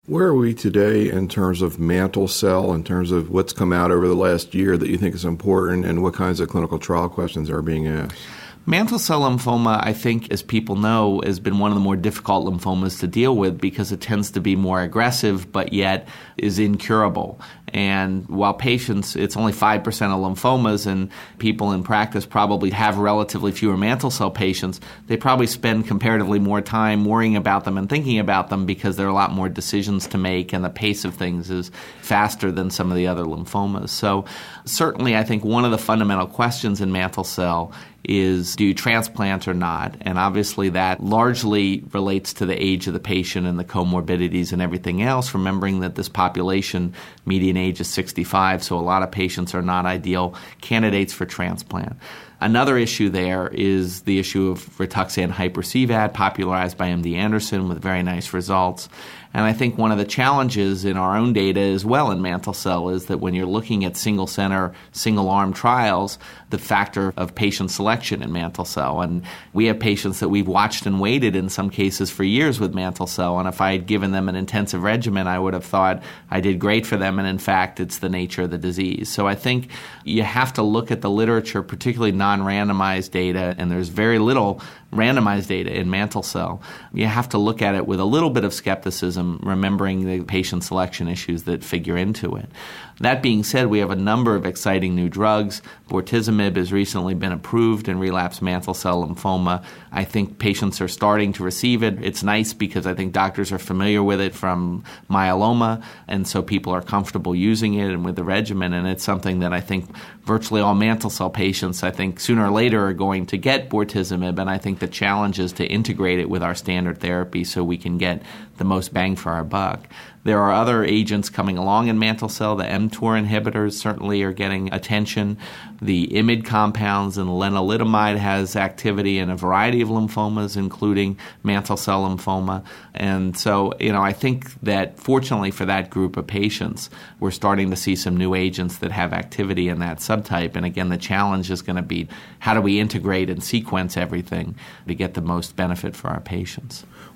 Where are we today in terms of mantle cell, in terms of what's come out over the last year that you think is important, and what kinds of clinical trial questions are being asked? Mantle cell lymphoma, I think, as people know, has been one of the more difficult lymphomas to deal with because it tends to be more aggressive, but yet is incurable. And while patients, it's only 5% of lymphomas, and people in practice probably have relatively fewer mantle cell patients, they probably spend comparatively more time worrying about them and thinking about them because there are a lot more decisions to make, and the pace of things is faster than some of the other lymphomas. So certainly I think one of the fundamental questions in mantle cell is, do you transplant or not? And obviously that largely relates to the age of the patient and the comorbidities and everything else, remembering that this population, median age is 65, so a lot of patients are not ideal candidates for transplant. Another issue there is the issue of Rituxan hyper-CVAD, popularized by MD Anderson with very nice results. And I think one of the challenges in our own data as well in mantle cell is that when you're looking at single-center, single-arm trials, the factor of patient selection in mantle cell. And we have patients that we've watched and waited in some cases for years with mantle cell, and if I had given them an intensive regimen, I would have thought I did great for them, and in fact, it's the nature of the disease. So I think you have to look at the literature, particularly non-randomized data, and there's very little randomized data in mantle cell. You have to look at it with a little bit of skepticism, remembering the patient selection issues that figure into it. That being said, we have a number of exciting new drugs. Bortezomib has recently been approved in relapsed mantle cell lymphoma. I think patients are starting to receive it. It's nice because I think doctors are familiar with it from myeloma, and so people are comfortable using it and with the regimen, and it's something that I think virtually all mantle cell patients, I think sooner or later are going to get bortezomib, and I think the challenge is to integrate it with our standard therapy so we can get the most bang for our buck. There are other agents coming along in mantle cell. The mTOR inhibitors certainly are getting attention. The IMiD compounds and lenalidomide has activity in a variety of lymphomas, including mantle cell lymphoma. And so, I think that fortunately for that group of patients, we're starting to see some new agents that have activity in that subtype. And again, the challenge is going to be how do we integrate and sequence everything to get the most benefit for our patients.